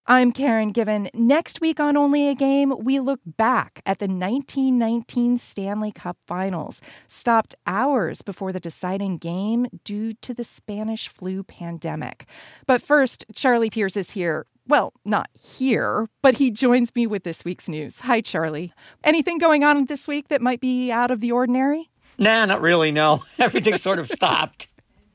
I'm Karen Given. Next week on Only a Game, we look back at the 1919 Stanley Cup Finals, stopped hours before the deciding game due to the Spanish flu pandemic. But first, Charlie Pierce is here. Well, not here, but he joins me with this week's news. Hi, Charlie. Anything going on this week that might be out of the ordinary? Nah, not really, no. Everything sort of stopped.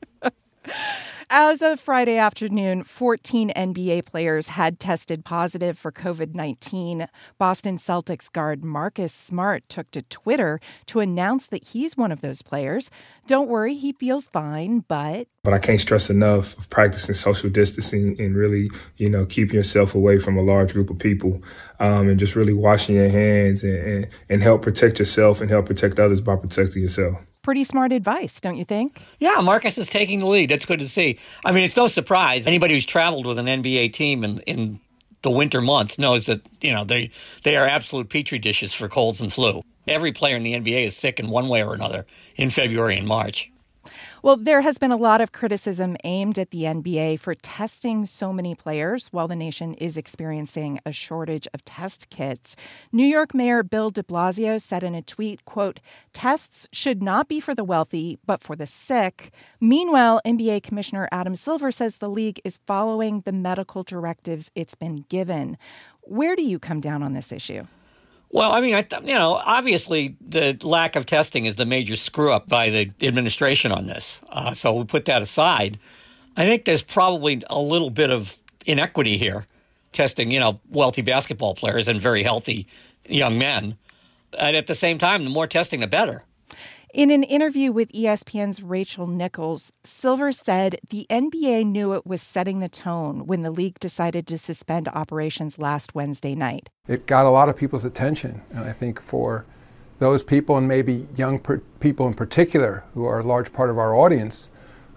As of Friday afternoon, 14 NBA players had tested positive for COVID-19. Boston Celtics guard Marcus Smart took to Twitter to announce that he's one of those players. Don't worry, he feels fine, but I can't stress enough of practicing social distancing and really, keeping yourself away from a large group of people, and just really washing your hands and help protect yourself and help protect others by protecting yourself. Pretty smart advice, don't you think? Yeah, Marcus is taking the lead. That's good to see. I mean, it's no surprise. Anybody who's traveled with an NBA team in the winter months knows that, they are absolute petri dishes for colds and flu. Every player in the NBA is sick in one way or another in February and March. Well, there has been a lot of criticism aimed at the NBA for testing so many players while the nation is experiencing a shortage of test kits. New York Mayor Bill de Blasio said in a tweet, quote, "Tests should not be for the wealthy, but for the sick." Meanwhile, NBA Commissioner Adam Silver says the league is following the medical directives it's been given. Where do you come down on this issue? Well, I mean, obviously the lack of testing is the major screw-up by the administration on this. So we'll put that aside. I think there's probably a little bit of inequity here, testing, wealthy basketball players and very healthy young men. And at the same time, the more testing, the better. In an interview with ESPN's Rachel Nichols, Silver said the NBA knew it was setting the tone when the league decided to suspend operations last Wednesday night. It got a lot of people's attention, and I think for those people, and maybe young people in particular, who are a large part of our audience,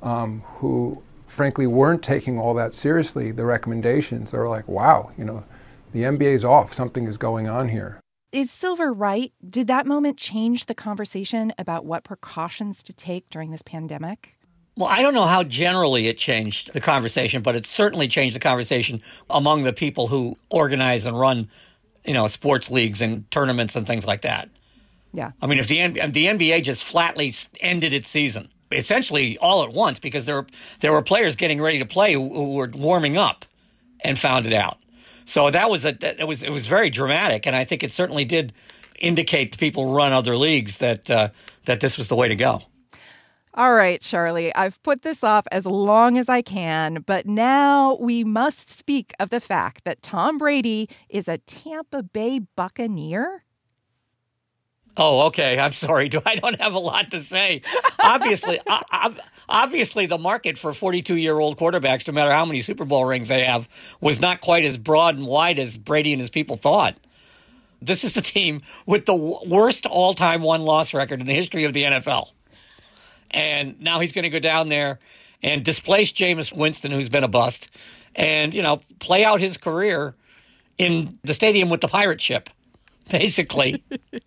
who frankly weren't taking all that seriously, the recommendations are like, wow, the NBA's off, something is going on here. Is Silver right? Did that moment change the conversation about what precautions to take during this pandemic? Well, I don't know how generally it changed the conversation, but it certainly changed the conversation among the people who organize and run, sports leagues and tournaments and things like that. Yeah. I mean, if the NBA just flatly ended its season, essentially all at once, because there were players getting ready to play who were warming up and found it out. So it was very dramatic, and I think it certainly did indicate to people who run other leagues that this was the way to go. All right, Charlie, I've put this off as long as I can, but now we must speak of the fact that Tom Brady is a Tampa Bay Buccaneer. Oh, okay. I'm sorry. I don't have a lot to say. Obviously, the market for 42-year-old quarterbacks, no matter how many Super Bowl rings they have, was not quite as broad and wide as Brady and his people thought. This is the team with the worst all-time one-loss record in the history of the NFL. And now he's going to go down there and displace Jameis Winston, who's been a bust, and, play out his career in the stadium with the pirate ship, basically.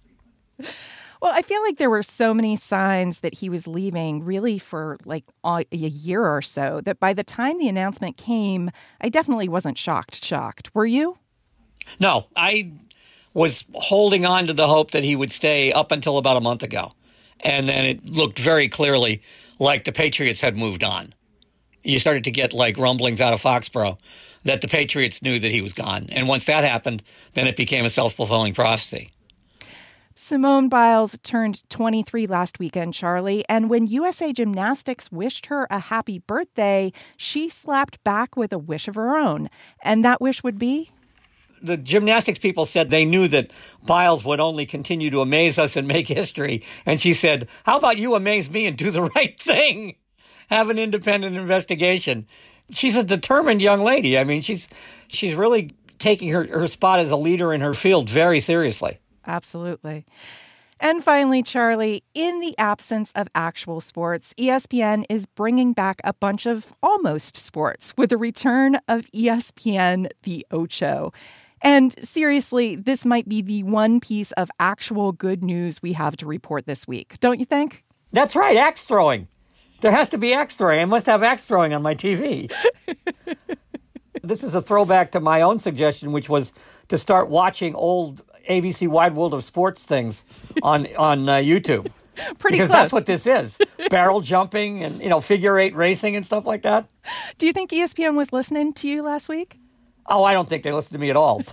Well, I feel like there were so many signs that he was leaving really for like a year or so that by the time the announcement came, I definitely wasn't shocked. Were you? No, I was holding on to the hope that he would stay up until about a month ago. And then it looked very clearly like the Patriots had moved on. You started to get like rumblings out of Foxborough that the Patriots knew that he was gone. And once that happened, then it became a self-fulfilling prophecy. Simone Biles turned 23 last weekend, Charlie, and when USA Gymnastics wished her a happy birthday, she slapped back with a wish of her own. And that wish would be? The gymnastics people said they knew that Biles would only continue to amaze us and make history. And she said, how about you amaze me and do the right thing? Have an independent investigation. She's a determined young lady. I mean, she's really taking her spot as a leader in her field very seriously. Absolutely. And finally, Charlie, in the absence of actual sports, ESPN is bringing back a bunch of almost sports with the return of ESPN The Ocho. And seriously, this might be the one piece of actual good news we have to report this week, don't you think? That's right, axe throwing. There has to be axe throwing. I must have axe throwing on my TV. this is a throwback to my own suggestion, which was to start watching old ABC Wide World of Sports things on YouTube. Pretty because close. That's what this is. Barrel jumping and, figure eight racing and stuff like that. Do you think ESPN was listening to you last week? Oh, I don't think they listened to me at all.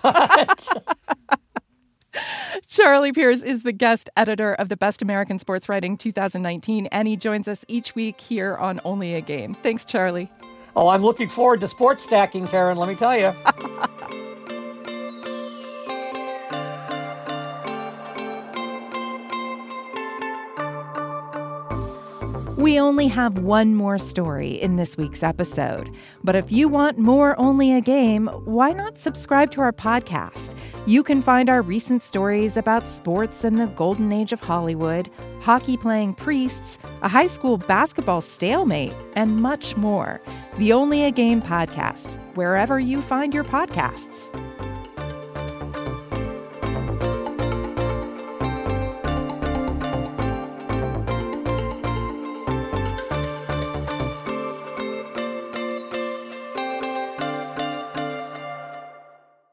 Charlie Pierce is the guest editor of the Best American Sports Writing 2019, and he joins us each week here on Only a Game. Thanks, Charlie. Oh, I'm looking forward to sports stacking, Karen, let me tell you. We only have one more story in this week's episode. But if you want more Only a Game, why not subscribe to our podcast? You can find our recent stories about sports in the golden age of Hollywood, hockey-playing priests, a high school basketball stalemate, and much more. The Only a Game podcast, wherever you find your podcasts.